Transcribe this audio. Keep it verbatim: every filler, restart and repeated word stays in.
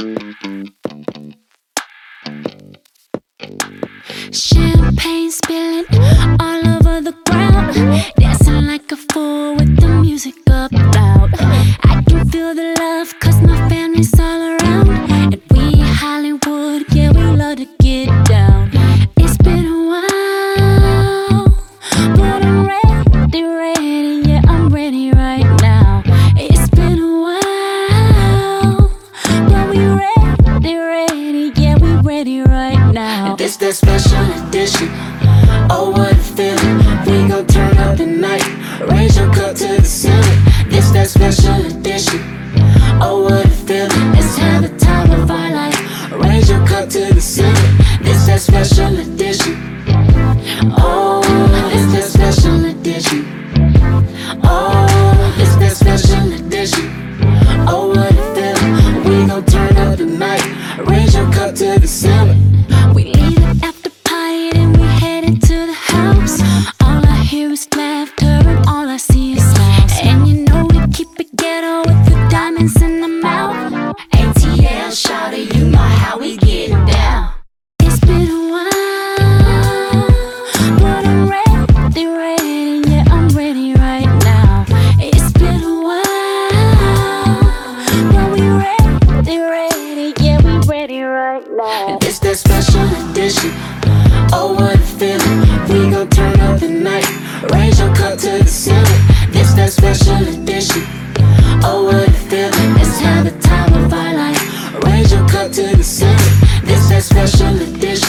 Champagne spilling all over the ground, dancing like a fool with the music up loud. I can feel the love cause my family's all around, and we Hollywood, yeah, we love to get down. It's been a while, but I'm ready, ready, yeah, I'm ready right now. It's been a while, but we ready, ready, yeah, we ready right now. This that special edition. Oh, what a feeling. We gon' turn up the night, raise your cup to the ceiling. This that special edition. Oh, what a feeling. Let's have the time of our life, raise your cup to the ceiling. This that special edition. Oh, this that special edition. Oh, this that special edition. Oh, what a feeling. We gon' turn up the night, raise your cup to the ceiling. We leave it after party and we headed to the house. All I hear is laughter and all I see is smiles. And you know we keep it ghetto with the diamonds in the mouth. A T L, shawty, you know how we get down. It's been a while, but I'm ready, ready, yeah, I'm ready right now. It's been a while, but we ready, ready, yeah, we ready right now. It's that special edition. Oh, what a feeling. We gon' turn up the night, raise your cup to the ceiling. This that special edition. Oh, what a feeling. Let's have the time of our life, raise your cup to the ceiling. This that special edition.